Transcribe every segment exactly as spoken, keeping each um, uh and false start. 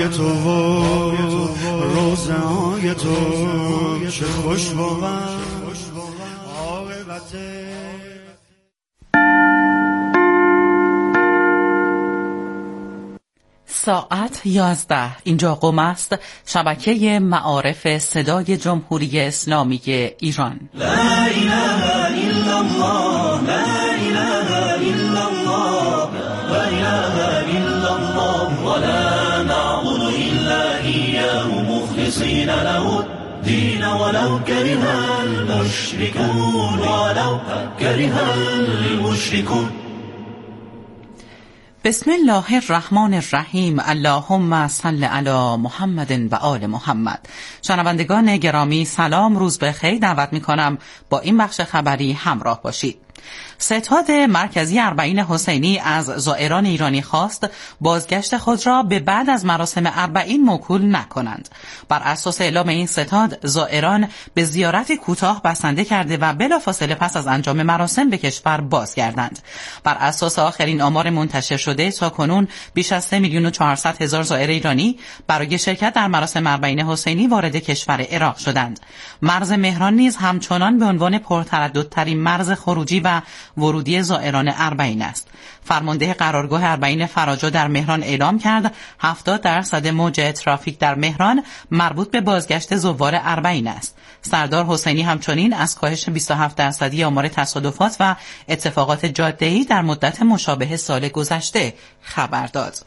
آی تو و روزه های تو چه خوش بود عاقبت. ساعت یازده اینجا قم است، شبکه معارف صدای جمهوری اسلامی ایران. لا اله الا الله لا اله الا الله لا اله الا الله ولا نعبد الا اياه مخلصين له الدين ولو كره المشركون ولو كره المشركون. بسم الله الرحمن الرحیم. اللهم صل علی محمد و آل محمد. شنوندگان گرامی سلام، روز بخیر. دعوت می‌کنم با این بخش خبری همراه باشید. ستاد مرکزی اربعین حسینی از زائران ایرانی خواست بازگشت خود را به بعد از مراسم اربعین موکول نکنند. بر اساس اعلام این ستاد، زائران به زیارت کوتاه بسنده کرده و بلافاصله پس از انجام مراسم به کشور بازگردند. بر اساس آخرین آمار منتشر شده، تاکنون بیش از سه میلیون و چهارصد هزار زائر ایرانی برای شرکت در مراسم اربعین حسینی وارد کشور عراق شدند. مرز مهران نیز همچنان به عنوان پرترددترین مرز خروجی و ورودی زائران اربعین است. فرمانده قرارگاه اربعین فراجا در مهران اعلام کرد هفتاد درصد موج ترافیک در مهران مربوط به بازگشت زوار اربعین است. سردار حسینی همچنین از کاهش بیست و هفت درصدی آمار تصادفات و اتفاقات جاده‌ای در مدت مشابه سال گذشته خبر داد.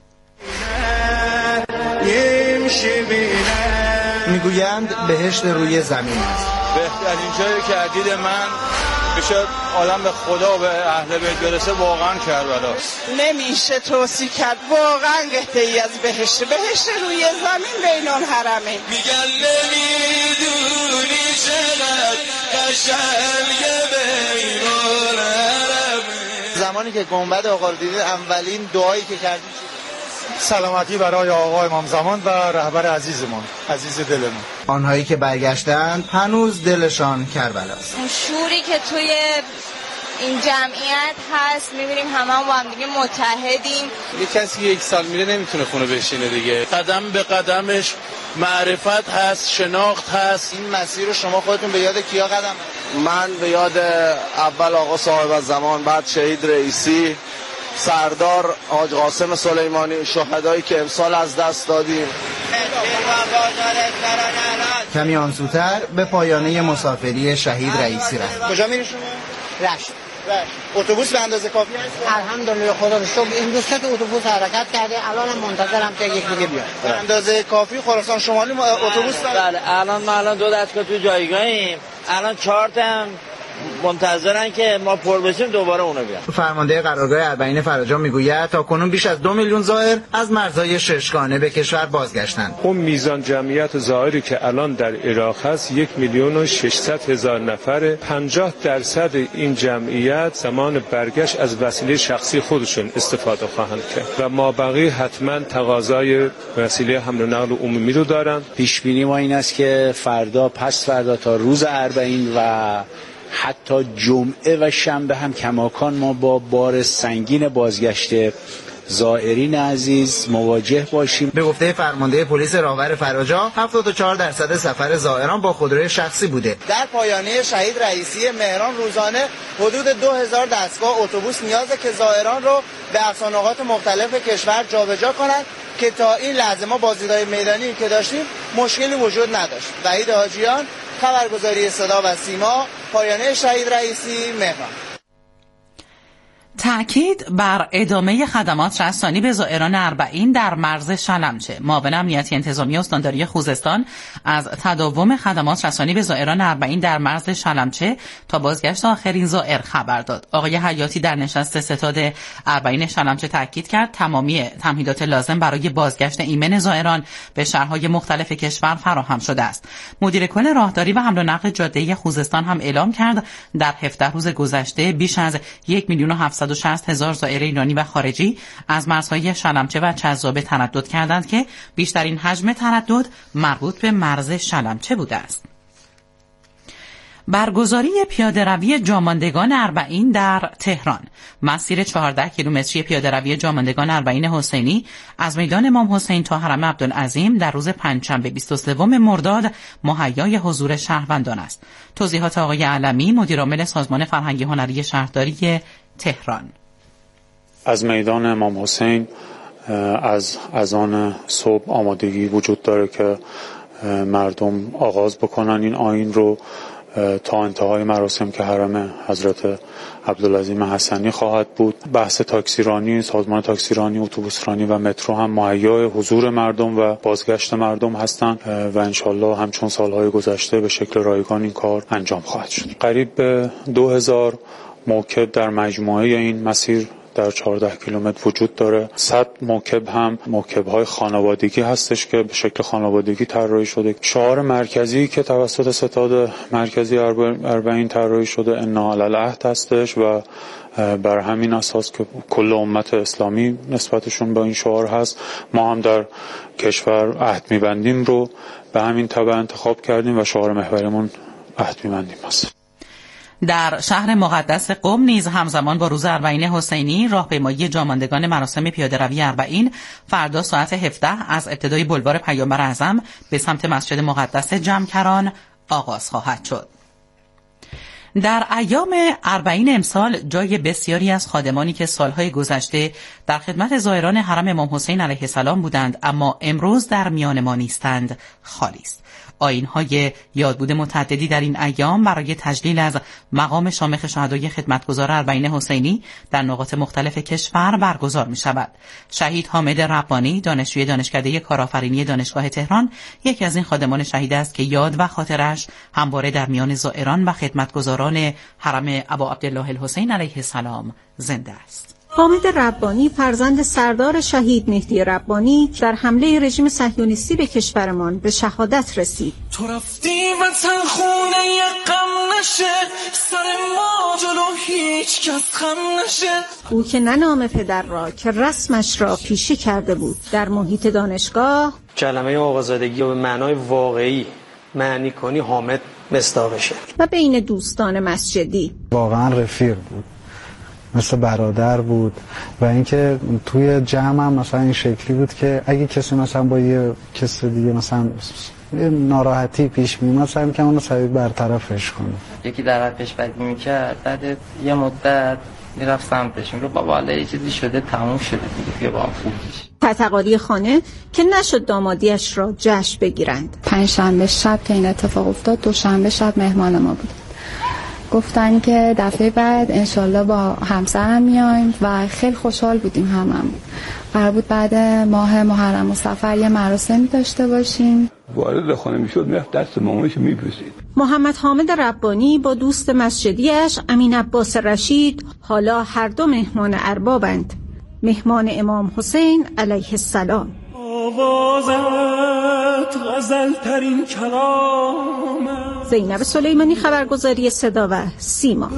میگویند بهشت روی زمین است. بهترین جایی که عدید من بشه آدم به خدا و به اهل بیت برسه واقعا کربلاست. نمیشه توصیف کرد، واقعا قطعی از بهشت بهشت روی زمین بین الحرمین. میگن نمیدونی چقدر قشنگه بین الحرمین. زمانی که گنبد آقا رو دیدید اولین دعایی که کردیم سلامتی برای آقا امام زمان و رهبر عزیزمان، عزیز دلمون. آنهایی که برگشتند هنوز دلشان کربلاست. اون شوری که توی این جمعیت هست، میبینیم همه هم با هم دیگه متحدیم. یه کسی یک سال میره نمیتونه خونه بشینه دیگه. قدم به قدمش معرفت هست، شناخت هست. این مسیر رو شما خودتون به یاد کیا قدم؟ من به یاد اول آقا صاحب زمان، بعد شهید رئیسی، سردار حاج قاسم سلیمانی، شهدایی که امسال از دست دادیم. کمی آنسوتر به پایانه مسافری شهید رئیسی رفت. کجا میری شما؟ رشت. اتوبوس به اندازه کافی هست؟ الحمدلله خدا رو شکر این دو تا اتوبوس حرکت کرده، الانم منتظرم که یک دیگه بیاد. به اندازه کافی خراسان شمالی اتوبوس داره؟ بله، الان ما الان دو دستگاه تو جایگاهیم، الان چهار تا منتظرن که ما پر بشیم دوباره اونا بیان. فرمانده قرارگاه اربعین فراجا میگوید تاکنون بیش از دو میلیون زائر از مرزهای ششگانه به کشور بازگشتند. اون میزان جمعیت زائری که الان در عراق هست یک میلیون و ششصد هزار نفره. پنجاه درصد این جمعیت زمان برگشت از وسیله شخصی خودشون استفاده خواهند کرد و مابقی حتما تقاضای وسیله حمل و نقل عمومی رو دارن. پیش بینی ما این است که فردا، پس فردا تا روز اربعین و حتی جمعه و شنبه هم کماکان ما با بار سنگین بازگشت زائرین عزیز مواجه باشیم. به گفته فرمانده پلیس راهور فراجا هفتاد و چهار درصد سفر زائران با خودروی شخصی بوده. در پایانه شهید رئیسی مهران روزانه حدود دو هزار دستگاه اتوبوس نیازه که زائران رو به افسانه‌ات مختلف کشور جابجا کنند که تا این لحظه ما با دیدار میدانی که داشتیم مشکلی وجود نداشت. وحید حاجیان، خبرگزاری صدا و سیما، پایانه شهید رئیسی مهران. تأکید بر ادامه خدمات رسانی به زائران اربعین در مرز شلمچه. معاون امنیتی انتظامی استانداری خوزستان از تداوم خدمات رسانی به زائران اربعین در مرز شلمچه تا بازگشت آخرین زائر خبر داد. آقای حیاتی در نشست ستاد اربعین شلمچه تأکید کرد تمامی تمهیدات لازم برای بازگشت ایمن زائران به شهرهای مختلف کشور فراهم شده است. مدیر کل راهداری و حمل و نقل جاده‌ای خوزستان هم اعلام کرد در هفده روز گذشته بیش از یک میلیون و هفتصد و شصت هزار زائر ایرانی و خارجی از مرزهای شلمچه و چذابه تردد کردند که بیشترین حجم تردد مربوط به مرز شلمچه بوده است. برگزاری پیاده‌روی جاماندگان اربعین در تهران. مسیر چهارده کیلومتری پیاده‌روی جاماندگان اربعین حسینی از میدان امام حسین تا حرم عبدالعظیم در روز پنجشنبه بیست و سوم مرداد مهیای حضور شهروندان است. توضیحات آقای علمی، مدیرعامل سازمان فرهنگی هنری شهرداری تهران. از میدان امام حسین از اذان صبح آمادگی وجود داره که مردم آغاز بکنن این آیین رو تا انتهای مراسم که حرم حضرت عبدالعظیم حسنی خواهد بود. بحث تاکسیرانی، سازمان تاکسیرانی، اتوبوسرانی و مترو هم مهیای حضور مردم و بازگشت مردم هستند و انشالله همچون سالهای گذشته به شکل رایگان این کار انجام خواهد شد. قریب به دو هزار موکب در مجموعه این مسیر در چهارده کیلومتر وجود داره. صد موکب هم موکب‌های خانوادگی هستش که به شکل خانوادگی طراحی شده. شعار مرکزی که توسط ستاد مرکزی اربعین طراحی شده انا علی العهد هستش و بر همین اساس که کل امت اسلامی نسبتشون با این شعار هست، ما هم در کشور عهد می‌بندیم رو به همین تبع انتخاب کردیم و شعار محوریمون عهد می‌بندیم است. در شهر مقدس قم نیز همزمان با روز اربعین حسینی راهپیمایی جاماندگان مراسم پیاده‌روی اربعین فردا ساعت هفده از ابتدای بلوار پیامبر اعظم به سمت مسجد مقدس جمکران آغاز خواهد شد. در ایام اربعین امسال جای بسیاری از خادمانی که سالهای گذشته در خدمت زائران حرم امام حسین علیه السلام بودند اما امروز در میان ما نیستند خالی است. آیین‌های یادبود متعددی در این ایام برای تجلیل از مقام شامخ شهدای خدمتگزار اربعین حسینی در نقاط مختلف کشور برگزار می شود. شهید حامد ربانی، دانشجوی دانشکده کارآفرینی دانشگاه تهران، یکی از این خادمان شهید است که یاد و خاطرش همواره در میان زائران و خدمتگزاران حرم ابا عبدالله الحسین علیه السلام زنده است. حامد ربانی فرزند سردار شهید مهدی ربانی در حمله رژیم صهیونیستی به کشورمان به شهادت رسید. تو رفتی وطن خونه غم نشه، سر ما جلو هیچ کس خم نشه. او که نه نام پدر را که رسمش را پیشه کرده بود در محیط دانشگاه، کلمه آقازادگی و به معنای واقعی معنی کنی حامد مصداقشه. و بین دوستان مسجدی واقعا رفیق بود، مثل برادر بود و اینکه توی جمع هم مثلا این شکلی بود که اگه کسی مثلا با یه کسی دیگه مثلا ناراحتی پیش میومد سعی می‌کرد اون رو سریع برطرفش کنه. یکی در حقش بدی میکرد، بعد یه مدت میرفت سمتش میگفت بابا حالا یه چیزی شده تموم شده دیگه بیا با هم خوب بشی. تتقالی خانه که نشد دامادیش را جشن بگیرند. پنجشنبه شب که این اتفاق افتاد دوشنبه شب مهمان ما بود. گفتن که دفعه بعد انشالله با همسرم میایم و خیلی خوشحال بودیم هممون. قرار بود بعد ماه محرم و صفر یه مراسمی داشته باشیم. وارد خانه میشد میرفت دست مامانش میبوسید. محمد حامد ربانی با دوست مسجدیش امین عباس رشید حالا هر دو مهمان اربابند. مهمان امام حسین علیه السلام. آوازت غزل ترین کلام. زینب سلیمانی، خبرگزاری صدا و سیما.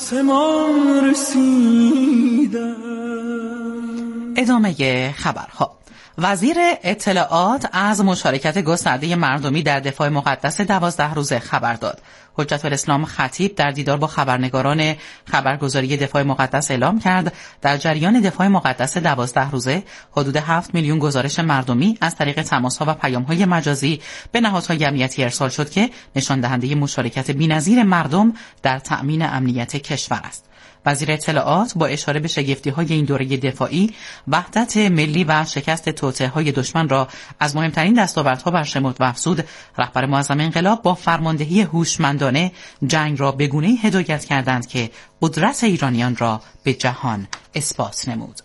ادامه خبرها. وزیر اطلاعات از مشارکت گسترده مردمی در دفاع مقدس دوازده روزه خبر داد. حجت الاسلام خطیب در دیدار با خبرنگاران خبرگزاری دفاع مقدس اعلام کرد در جریان دفاع مقدس دوازده روزه حدود هفت میلیون گزارش مردمی از طریق تماس‌ها و پیام‌های مجازی به نهادهای امنیتی ارسال شد که نشان دهنده مشارکت بی‌نظیر مردم در تأمین امنیت کشور است. وزیر اطلاعات با اشاره به شگفتی‌های این دوره دفاعی، وحدت ملی و شکست توطئه‌های دشمن را از مهمترین دستاوردها برشمرد و افزود رهبر معظم انقلاب با فرماندهی هوشمندانه جنگ را به گونه‌ای هدایت کردند که قدرت ایرانیان را به جهان اثبات نمود.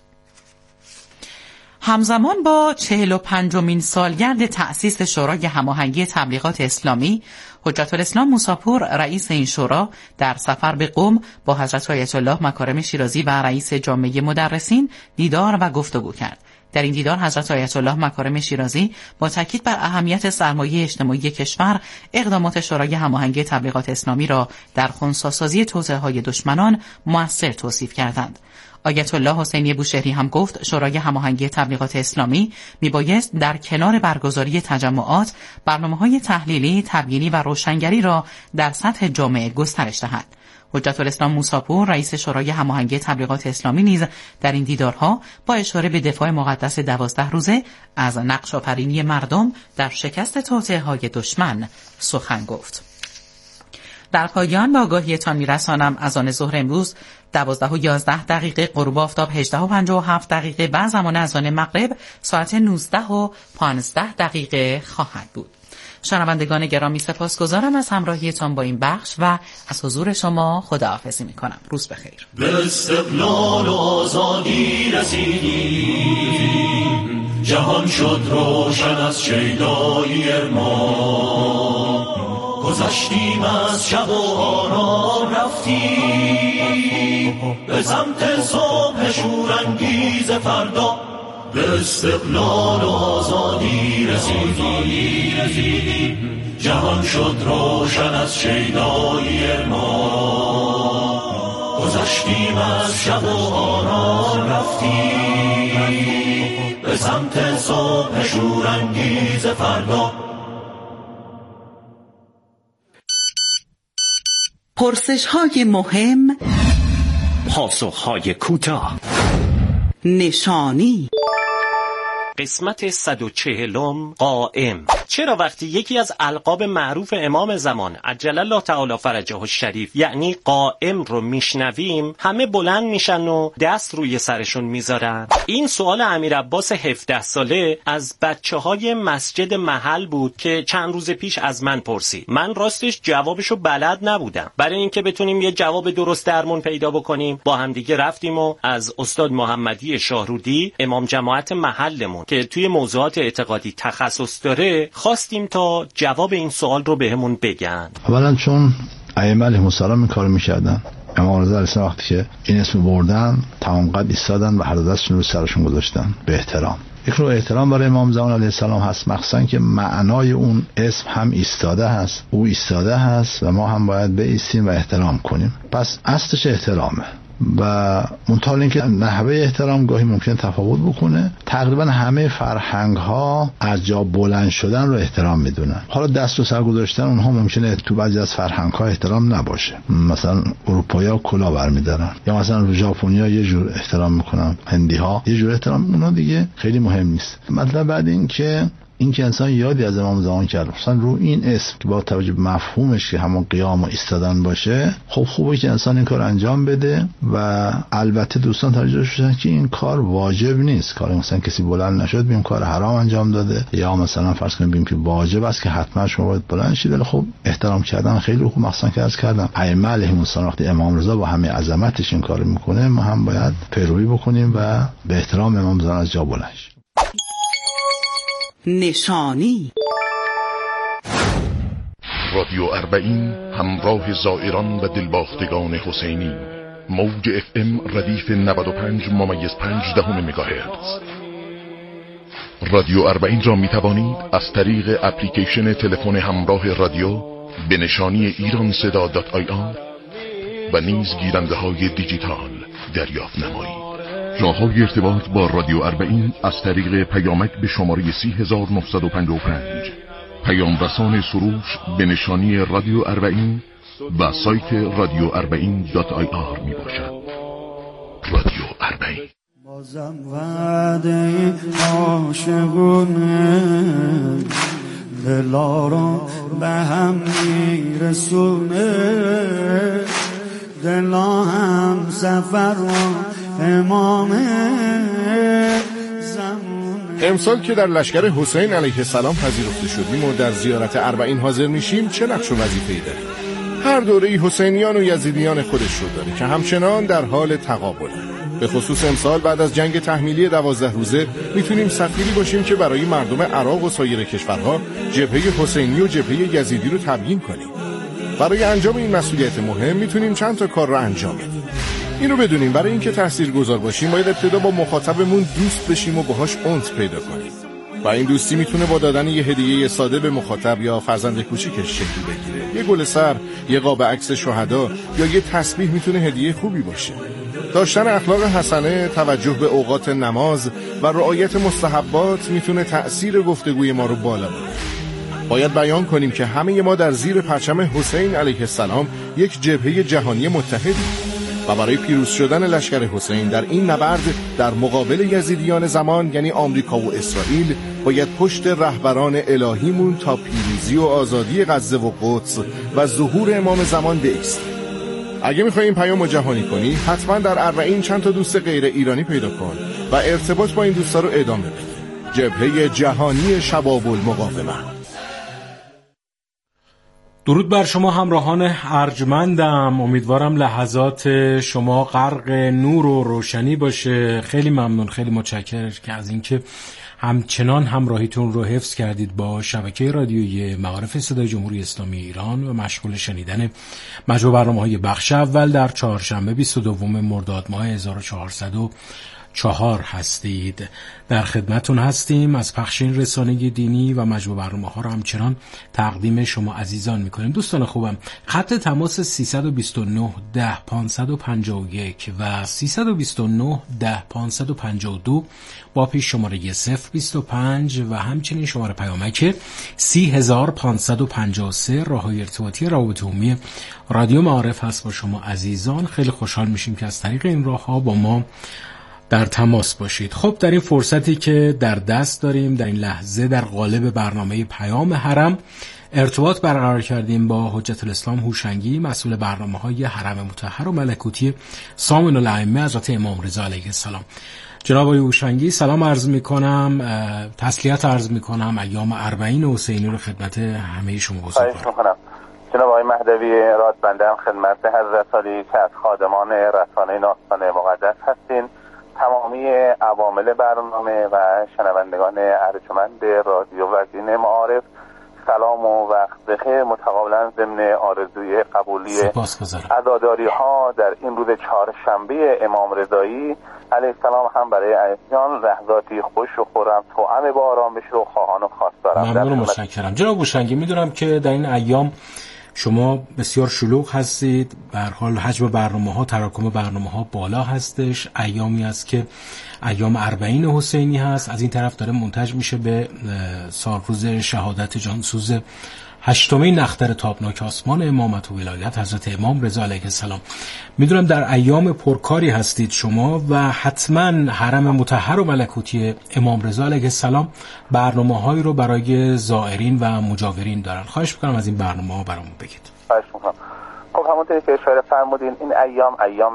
همزمان با چهل و پنجمین سالگرد تأسیس شورای هماهنگی تبلیغات اسلامی، حجت الاسلام موسی‌پور رئیس این شورا در سفر به قم با حضرت آیت الله مکارم شیرازی و رئیس جامعه مدرسین دیدار و گفتگو کرد. در این دیدار حضرت آیت الله مکارم شیرازی با تاکید بر اهمیت سرمایه اجتماعی کشور اقدامات شورای هماهنگی تبلیغات اسلامی را در خنثی‌سازی توطئه‌های دشمنان مؤثر توصیف کردند. آیت الله حسینی بوشهری هم گفت شورای هماهنگی تبلیغات اسلامی میبایست در کنار برگزاری تجمعات برنامه‌های تحلیلی، تبیینی و روشنگری را در سطح جامعه گسترش دهد. حجت الاسلام موسی‌پور رئیس شورای هماهنگی تبلیغات اسلامی نیز در این دیدارها با اشاره به دفاع مقدس دوازده روزه از نقش‌آفرینی مردم در شکست توطئه‌های دشمن سخن گفت. در پایان به آگاهیتان میرسانم از آن ظهر امروز دوازده و یازده دقیقه، غروب آفتاب هجده و پنجاه و هفت دقیقه و زمان از آن مغرب ساعت نوزده و پانزده دقیقه خواهد بود. شنوندگان گرامی سپاسگزارم از همراهیتان با این بخش و از حضور شما خداحافظی میکنم. روز بخیر. به استقلال و آزادی رسیدیم، جهان شد روشن از شیدایی ارمان، گذشتیم از شب و آرام رفتیم به سمت صبح شورانگیز فردا. به استقلال و آزادی رسیدیم، جهان شد روشن از شیدایی ارمان، گذشتیم از شب و آرام رفتیم به سمت صبح شورانگیز فردا. پرسش‌های مهم، پاسخ‌های کوتاه، نشانی. قسمت صد و چهلم، قائم. چرا وقتی یکی از القاب معروف امام زمان عجل الله تعالی فرجه الشریف یعنی قائم رو میشنویم همه بلند میشن و دست روی سرشون میذارن؟ این سوال امیر عباس هفده ساله از بچه های مسجد محل بود که چند روز پیش از من پرسید. من راستش جوابشو بلد نبودم. برای اینکه بتونیم یه جواب درست درمون پیدا بکنیم با همدیگه رفتیم و از استاد محمدی شاهرودی امام جماعت محلمون که توی موضوعات اعتقادی تخصص داره خواستیم تا جواب این سوال رو بهمون بگن. اولا چون ائمه علیهم السلام این کارو می‌کردن. امام رضا علیه السلام وقتی که این اسم بردن تمام قد ایستادن و هر دستشون رو سرشون گذاشتن به احترام. یک نوع احترام برای امام زمان علیه السلام هست، مخصوصا که معنای اون اسم هم ایستاده هست، او ایستاده هست و ما هم باید بایستیم و احترام کنیم. پس اصلش احترامه و منتها اینکه نحوه احترام گاهی ممکن تفاوت بکنه. تقریبا همه فرهنگ ها از جا بلند شدن رو احترام میدونن. حالا دست رو سر گذاشتن اونها ممکنه تو بعضی از فرهنگ ها احترام نباشه. مثلا اروپایی‌ها کلاه برمی‌دارن یا مثلا ژاپنی‌ها یه جور احترام میکنن، هندی‌ها یه جور احترام، اونا دیگه خیلی مهم نیست. مطلب بعد این که این که انسان یادی از امام زمان کرد مثلا رو این اسم که با توجه به مفهومش که همون قیام و ایستادن باشه، خب خوبه که انسان این کار انجام بده و البته دوستان توجه شدن که این کار واجب نیست. کار مثلا کسی بلند نشد بیم کار حرام انجام داده یا مثلا فرض کنیم بیم که واجب است که حتما شما باید بلند شید، ولی خب احترام کردن خیلی خوب، مخصوصا که عرض کردم ائمه علیهم السلام وقتی امام رضا با همه عظمتش این کارو میکنه ما هم باید پیروی بکنیم و به احترام امام زمان از جا بلند شیم. نشانی. رادیو اربعین همراه زائران و دلباختگان حسینی، موج اف ام ردیف نود و پنج ممیز پنج دهم مگاهرتز. رادیو اربعین را می توانید از طریق اپلیکیشن تلفن همراه رادیو به نشانی ایران صدا دات آی آر و نیز گیرنده های دیجیتال دریافت نمایید. راه‌های ارتباط با رادیو اربعین از طریق پیامک به شماره سی هزار و نهصد و پنجاه و پنج، پیام رسان سروش به نشانی رادیو اربعین و سایت رادیو اربعین دات آی آر می باشد. رادیو اربعین. بازم وعده عاشقونه دلارو به هم میرسونه، دلا هم سفر و امامه زمونه. امسال که در لشکر حسین علیه السلام پذیرفته شدیم و در زیارت اربعین حاضر میشیم چه نقش و وظیفه‌ای داریم؟ هر دوره‌ای حسینیان و یزیدیان خودش رو داره که همچنان در حال تقابله. به خصوص امسال بعد از جنگ تحمیلی دوازده روزه میتونیم سفیری باشیم که برای مردم عراق و سایر کشورها جبهه حسینی و جبهه یزیدی رو تبیین کنیم. برای انجام این مسئولیت مهم میتونیم چند تا کار رو انجام بدیم. اینو بدونیم برای اینکه تاثیرگذار باشیم باید ابتدا با مخاطبمون دوست بشیم و باهاش انس پیدا کنیم و این دوستی میتونه با دادن یه هدیه ساده به مخاطب یا فرزند کوچیکش شکل بگیره. یه گل سر، یه قاب عکس شهدا یا یه تسبیح میتونه هدیه خوبی باشه. داشتن اخلاق حسنه، توجه به اوقات نماز و رعایت مستحبات میتونه تأثیر گفتگوی ما رو بالا ببره. باید بیان کنیم که همه ما در زیر پرچم حسین علیه السلام یک جبهه جهانی متحدیم و برای پیروز شدن لشکر حسین در این نبرد در مقابل یزیدیان زمان یعنی آمریکا و اسرائیل باید پشت رهبران الهیمون تا پیروزی و آزادی غزه و قدس و ظهور امام زمان بایستیم. اگه میخوای این پیام رو جهانی کنی حتما در اربعین چند تا دوست غیر ایرانی پیدا کن و ارتباط با این دوستا رو ادامه بده. جبهه جهانی شباب المقاومه. درود بر شما همراهان ارجمندم، امیدوارم لحظات شما غرق نور و روشنی باشه. خیلی ممنون، خیلی متشکرم که از اینکه همچنان همراهیتون رو حفظ کردید با شبکه رادیویی معارف صدای جمهوری اسلامی ایران و مشغول شنیدن مجموع برنامه‌های بخش اول در چهارشنبه بیست و دوم مرداد ماه هزار و چهارصد و چهار هستید. در خدمتون هستیم، از پخشین رسانه دینی و مجموع برنامه‌ها رو همچنان تقدیم شما عزیزان میکنیم. دوستان خوبم، خط تماس سیصد و بیست و نه ده پانصد و پنجاه و یک و سیصد و بیست و نه ده پانصد و پنجاه و دو با پیش شماره صفر بیست و پنج و همچنین شماره پیامک سی هزار پانصد و پنجاه و سه راههای ارتباطی روابط عمومی رادیو معارف هست با شما عزیزان. خیلی خوشحال میشیم که از طریق این راه‌ها با ما در تماس باشید. خب در این فرصتی که در دست داریم، در این لحظه در قالب برنامه پیام حرم ارتباط برقرار کردیم با حجت الاسلام هوشنگی، مسئول برنامه‌های حرم مطهر و ملکوتی سامن الائمه حضرت امام رضا علیه السلام. جناب آقای هوشنگی سلام عرض می‌کنم، تسلیت عرض می‌کنم، ایام اربعین حسینی رو خدمت همه شما بزرگوارم. جناب آقای مهدوی رادبنده هم خدمت حضرت علی که از خادمان رسانه ناستان مقدس هستین، تمامی عوامل برنامه و شنوندگان ارجمند رادیو وزین معارف سلام و وقت بخیر متقابلا ضمن آرزوی قبولی عزاداری ها در این روز چهارشنبه امام رضایی علیه السلام هم برای عزیزان لحظاتی خوش و خرم توأم با آرامش رو خواهان و خواستارم. ممنون و متشکرم. جناب هوشنگی، میدونم که در این ایام شما بسیار شلوغ هستید، به هر حال حجم برنامه‌ها، تراکم برنامه‌ها بالا هستش. ایامی است که ایام اربعین حسینی هست، از این طرف داره منتج میشه به سالروز شهادت جانسوز هشتمین نختر تابناک آسمان امامت و ولایت حضرت امام رضا علیه السلام. میدونم در ایام پرکاری هستید شما و حتما حرم مطهر و ملکوتی امام رضا علیه السلام برنامه‌هایی رو برای زائرین و مجاورین دارن. خواهش میکنم از این برنامه‌ها برامون بگید. خواهش میکنم. خب همونطوری که اشاره فرمودین این ایام ایام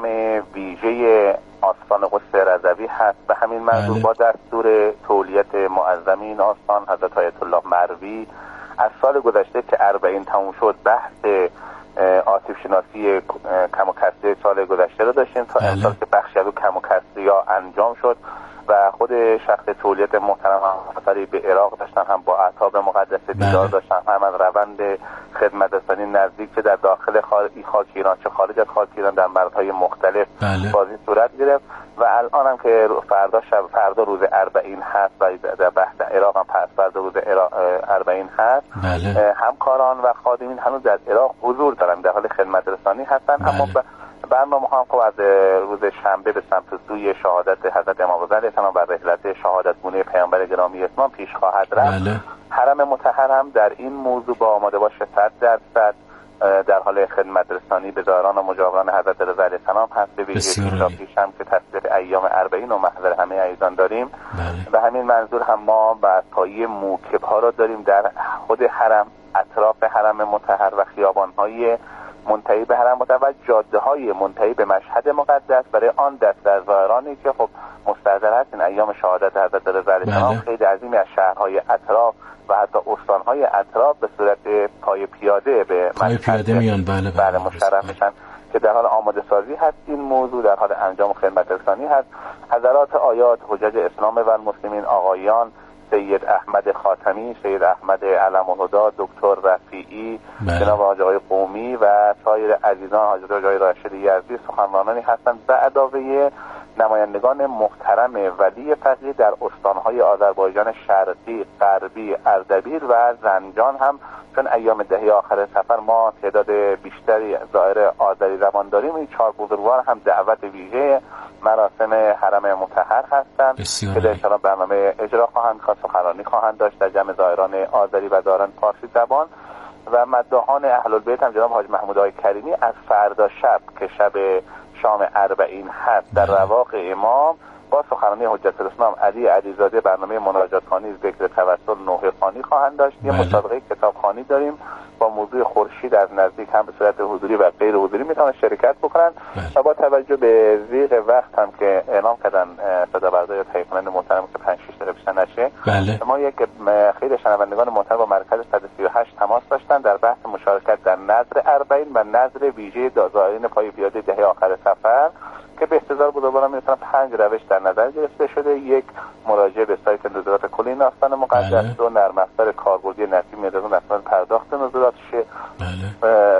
ویژه آستان قدس رضوی هست. به همین منظور با دستور تولیت معظم این آستان حضرت آیت الله مروی از سال گذشته که اربعین تموم شد بحث آسیب شناسی کم و کسری سال گذشته رو داشتیم تا امسال که بخشی از کم و کسری ها انجام شد و خود شخص تولیت محترم همسری به عراق داشتن، هم با اعتاب مقدس دیدار داشتن، هم از روند خدمت رسانی نزدیک چه در داخل خاک ایران چه خارج از خاک ایران در مردهای مختلف بازی صورت گرفت و الان هم که فردا شب فردا روز اربعین هست و در بحث عراق هم پس فردا روز اربعین هست. بله. همکاران و خادمین هنوز در عراق حضور دارن، در حال خدمت رسانی هستن. بله. اما برنامه هم خب از روز شنبه به سمت سوی شهادت حضرت امام رضا علیه السلام و رحلت شهادت گونه پیامبر گرامی اسلام پیش خواهد رفت. بله. حرم مطهر هم در این موضوع با آماده باشه صد درصد در حال خدمت رسانی به زائران و مجاوران حضرت رضا علیه السلام هست. به ویژه پیش هم که تصدیق ایام اربعین و محضر همه عزیزان داریم. بله. به همین منظور هم ما برپایی موکب ها را داریم در خود حرم، اطراف حرم مطهر و خیابان های منتهی به حرم مطهر و جاده های منتهی به مشهد مقدس برای آن دست از زائرانی که خب مستحضر هستین ایام شهادت حضرت رضا علیه السلام. خیلی عظیمی از شهرهای اطراف و حتی استانهای اطراف به صورت پای پیاده به پای پیاده میان. بله بله, بله مشرف میشن که در حال آماده سازی هست. این موضوع در حال انجام خدمت رسانی هست. حضرات آیات حجاج اسلام و مسلمین، آقایان سید احمد خاتمی، سید احمد علم‌الهدی، دکتر رفیعی، جناب حاج آقای قومی و سایر عزیزان، حاج آقای راشد یزدی سخنرانانی هستند به علاوه نمایندگان محترم ولی فقیه در استانهای آذربایجان شرقی، غربی، اردبیل و زنجان هم، چون ایام دهه آخر سفر ما تعداد بیشتری زائر آذری زبان داریم، این چهار بزرگوار هم دعوت ویژه مراسم حرم مطهر هستند که در انشاءالله برنامه اجرا خواهند کرد، سخنرانی خواهند داشت در جمع زائران آذری و زائران فارسی زبان. و مداحان اهل البیت هم جناب حاج محمود آقای کریمی از فردا شب که شب شام اربعین هست در رواق امام با سخنرانی حجت الاسلام علی علیزاده برنامه مناجات خوانی، ذکر توسل، نوحه خوانی خواهند داشت. یه مسابقه کتابخوانی داریم با موضوع خورشید از نزدیک، هم به صورت حضوری و غیر حضوری میتونن شرکت بکنن و با توجه به ضیق وقت هم که اعلام کردن صدابردار یا تهیه کننده محترم که پنج شش دقیقه بیشتر نشه، بله. ما یک خیلی شنوندگان محترم با مرکز صد و سی و هشت تماس داشتن در بحث مشارکت در نظر اربعین و نظر ویژه زائرین پای پیاده دهه آخر سفر که به احتضار بزرگواران میتونن پنج روش در نظر گرفته شده. یک، مراجعه به سایت نظارت کلی این آستان مقدس. بله. دو، نرم افزار کاربردی نسیم رضا نسبت پرداخت نظارت شه. بله.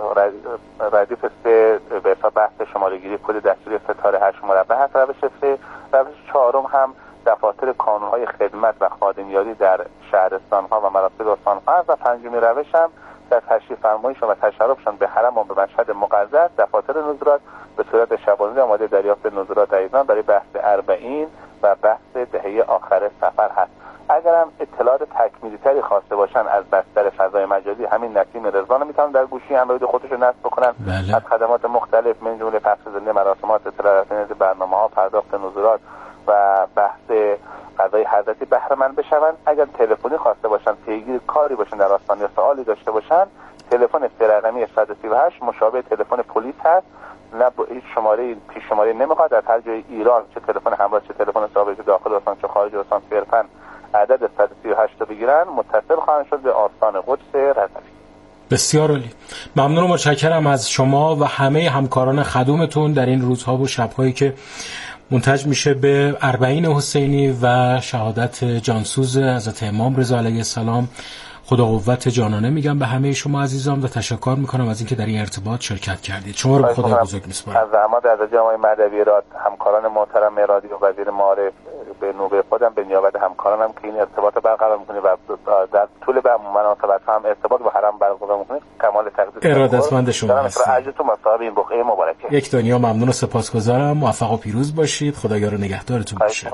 ردیف سه به بحث شماره گیری کد دستوری ستاره هشت مربع هست. روش سه. روش چهارم هم دفاتر کانونهای خدمت و خادمیاری در شهرستانها و مناطق استانها هست و پنجمین روش هم در تشریف فرمایشان و تشرفشان به حرم و به مشهد مقدس دفاتر نظارت به صورت شبانه آماده دریافت نظارات ایضا برای بحث اربعین و بحث دهه آخر سفر هست. اگر هم اطلاعات تکمیلی تری خواسته باشن از بستر فضای مجازی همین نسیم رضوان رو میتونن در گوشی اندروید خودشون نصب بکنن. بله. از خدمات مختلف من جمله پخش زنده مراسمات، اطلاعات برنامه‌ها، پرداخت نظارات و بحث قضای حضرتی بهره مند بشن. اگر تلفنی خواسته باشن، پیگیر کاری باشن در آستان یا سوالی داشته باشن، تلفن سه رقمی صد و سی و هشت مشابه تلفن پلیس هست. نه هیچ شماره پیش شماره نمیخواد، در هر جای ایران چه تلفن همراه چه تلفن ثابت داخل استان چه خارج استان صرفاً عدد صد و سی و هشت رو بگیرن متصل خواهند شد به آستان قدس رضوی. بسیار عالی. ممنون و متشکرم از شما و همه همکاران خدومتون در این روزها و شب‌هایی که منتج میشه به اربعین حسینی و شهادت جانسوز حضرت امام رضا علیه السلام. خدا قوت جانانه میگم به همه شما عزیزان و تشکر میکنم از اینکه در این ارتباط شرکت کردید. شما رو به خدا بزرگ میسپارم. از زحمات از جناب مهدوی راد، همکاران محترم رادیو وزیر معارف، به نوبه خودم به نیابت همکارانم که این ارتباط برقرار میکنه و در طول به مناسبت هم ارتباط با حرم برقرار میکنه، کمال تقدیر ارادتمند شما هستم. اجرتون مصاحب این بقعه مبارکه. یک دنیا ممنون و سپاسگزارم. موفق و پیروز باشید. خداگار و نگهدارتون باشه.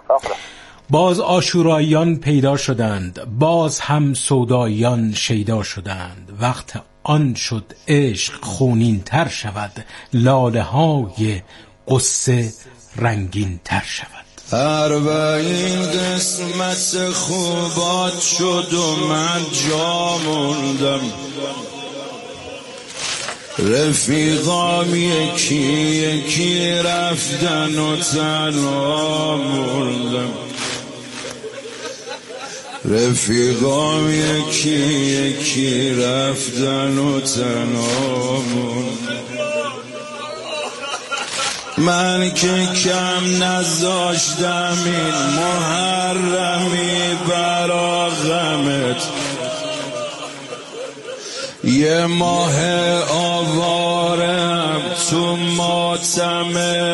باز آشوراییان پیدا شدند، باز هم سوداییان شیدا شدند. وقت آن شد عشق خونین تر شود، لاله های قصه رنگین تر شود. اربعین قسمت خوبات شد و من جا موندم، رفیقام یکی یکی رفتن و تنها موندم. رفیقام یکی یکی رفتن و تنها موندم. من که کم نذاشتم این محرمی برا غمت، یه ماه آوارم تو ماتم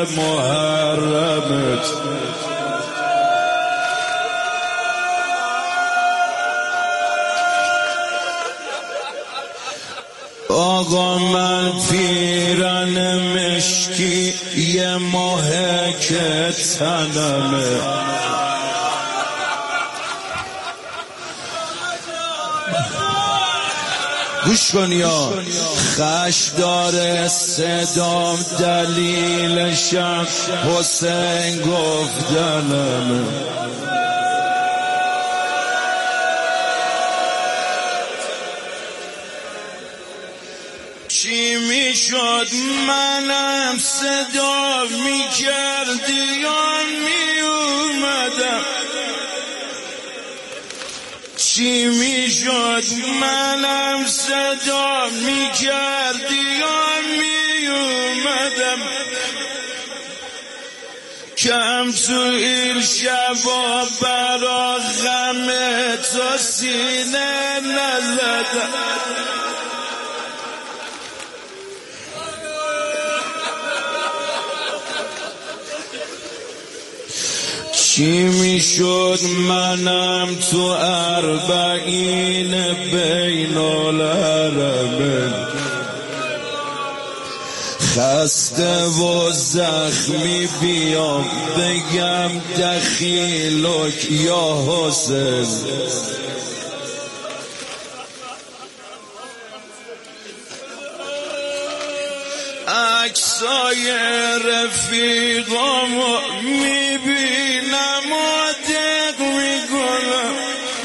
محرمت. آقا من پیرن مشکی یه ماه که تنمه، گوش کن یا خش داره صدام دلیلشم حسین گفتنمه. چی میشد منم صدا میکردی یا میومدم، چی میشد منم صدا میکردی یا میومدم. کم تو این شبا برا غم تو سینه نزدم چی میشد منم تو اربعین بین الحرمین خسته و زخمی بیام بگم دخیلک یا حسین عکسای رفیقامو میبینم و دق میکنم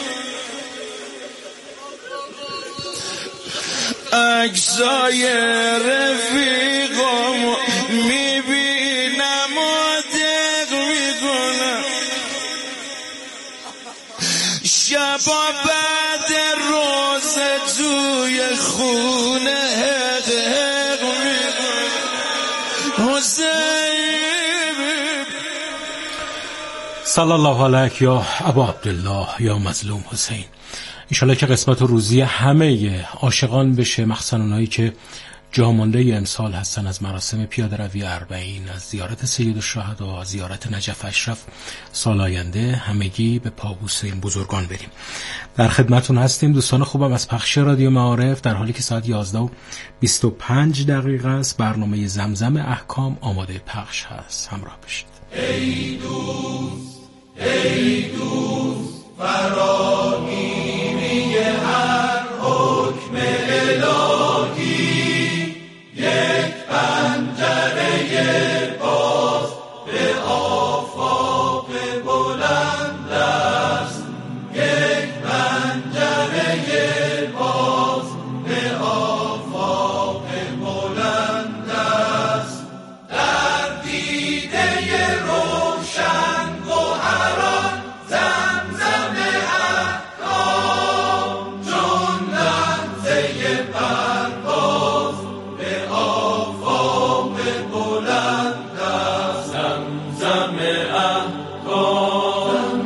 عکسای رفیقامو میبینم و دق میکنم شبا بعد روز توی خونه حق حق میکنم حسین صلی الله علیک یا ابا عبدالله یا مظلوم حسین. انشالله که قسمت و روزی همه عاشقان بشه، مخصوصا اونایی که جامانده امسال هستن از مراسم پیاده روی اربعین، از زیارت سید الشهدا، زیارت نجف اشرف. سال آینده همگی به پابوس این بزرگان بریم. در خدمتون هستیم دوستان خوبم از پخش رادیو معارف، در حالی که ساعت یازده و بیست و پنج دقیقه است. برنامه زمزم احکام آماده پخش هست، همراه بشید. ای دوست ای دوست فراگیری هر حکم الهی یک پنجره باز به آفاق بلند است یک پنجره باز به آفاق بلند است در دیده روشن گوهران زمزم احکام چون لحظه پرواز به آفاق بلند است زمزم احکام.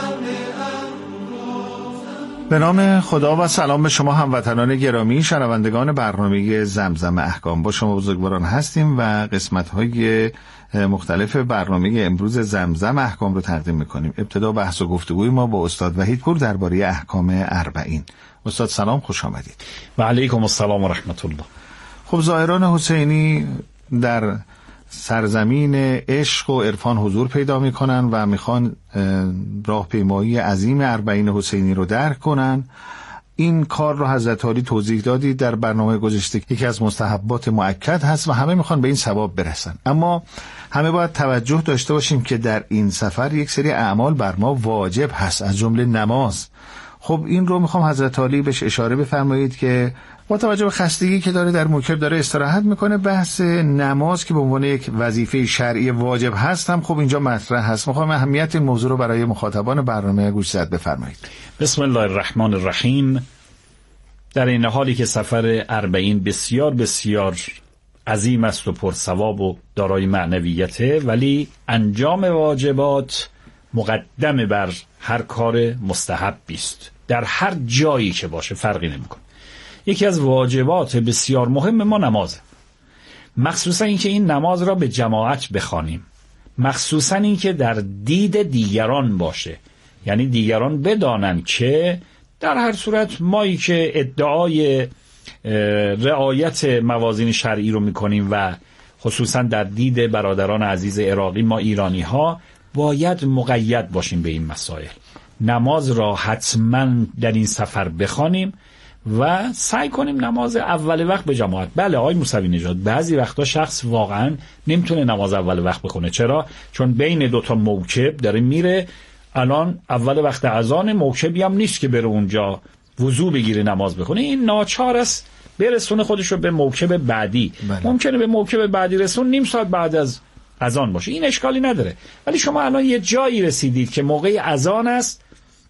به نام خدا و سلام به شما هموطنان گرامی شنوندگان برنامه زمزم احکام. با شما بزرگواران هستیم و قسمت‌های مختلف برنامه امروز زمزم احکام رو تقدیم می‌کنیم. ابتدا بحث و گفتگوی ما با استاد وحیدپور درباره احکام اربعین. استاد سلام، خوش آمدید. و علیکم السلام و رحمت الله. خب زائران حسینی در سرزمین عشق و عرفان حضور پیدا میکنن و میخوان راهپیمایی عظیم اربعین حسینی رو درک کنن. این کار رو حضرت عالی توضیح دادید در برنامه گذشته، یکی از مستحبات مؤکد هست و همه میخوان به این ثواب برسن. اما همه باید توجه داشته باشیم که در این سفر یک سری اعمال بر ما واجب هست، از جمله نماز. خب این رو میخوام حضرت عالی بهش اشاره بفرمایید که با توجه به خستگی که داره در موکب داره استراحت میکنه، بحث نماز که به عنوان یک وظیفه شرعی واجب هست هم خب اینجا مطرح هست. میخوام اهمیت این موضوع رو برای مخاطبان برنامه گوشزد بفرمایید. بسم الله الرحمن الرحیم. در این حالی که سفر اربعین بسیار بسیار عظیم است و پرثواب و دارای معنویته، ولی انجام واجبات مقدم بر هر کار مستحبی است، در هر جایی که باشه فرقی نمیکنه. یکی از واجبات بسیار مهم ما نمازه، مخصوصا اینکه این نماز را به جماعت بخوانیم، مخصوصا اینکه در دید دیگران باشه، یعنی دیگران بدانن که در هر صورت مایی که ادعای رعایت موازین شرعی رو میکنیم و خصوصا در دید برادران عزیز عراقی ما ایرانی ها باید مقید باشیم به این مسائل. نماز را حتما در این سفر بخوانیم و سعی کنیم نماز اول وقت به جماعت. بله آقای موسوی نژاد، بعضی وقتا شخص واقعا نمیتونه نماز اول وقت بخونه. چرا؟ چون بین دوتا موکب داره میره، الان اول وقت اذان، موکبی هم نیست که بره اونجا وضو بگیره نماز بخونه، این ناچار است برسونه خودش رو به موکب بعدی. بله. ممکنه به موکب بعدی رسون نیم ساعت بعد از اذان باشه، این اشکالی نداره. ولی شما الان یه جایی رسیدید که موقع اذان است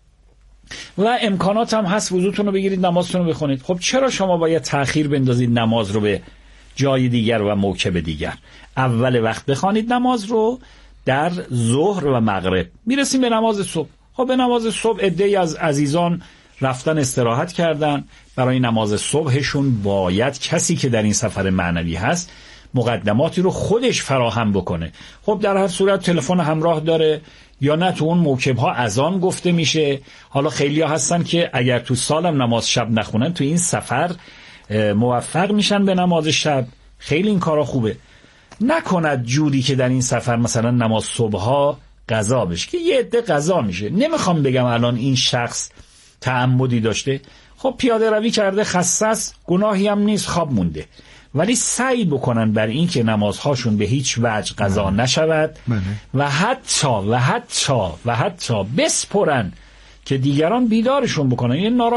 و امکانات هم هست وضوتون رو بگیرید نمازتون رو بخونید، خب چرا شما باید تأخیر بندازید نماز رو به جای دیگر و موکب دیگر؟ اول وقت بخوانید نماز رو، در ظهر و مغرب. میرسیم به نماز صبح. خب به نماز صبح عده‌ای از عزیزان رفتن استراحت کردن. برای نماز صبحشون باید کسی که در این سفر معنوی هست مقدماتی رو خودش فراهم بکنه. خب در هر صورت تلفن همراه داره یا نه تو اون موکب‌ها اذان گفته میشه. حالا خیلی‌ها هستن که اگر تو سالم نماز شب نخونن تو این سفر موفق میشن به نماز شب. خیلی این کارا خوبه. نکند جوری که در این سفر مثلا نماز صبح‌ها قضا بشه که یه عده قضا میشه. نمیخوام بگم الان این شخص تعمدی داشته، خب پیاده روی کرده، خصص، گناهی هم نیست، خواب مونده، ولی سعی بکنن بر این که نمازهاشون به هیچ وجه قضا نشود و حتی و حتی و حتی بسپرن که دیگران بیدارشون بکنن. یه ناراحت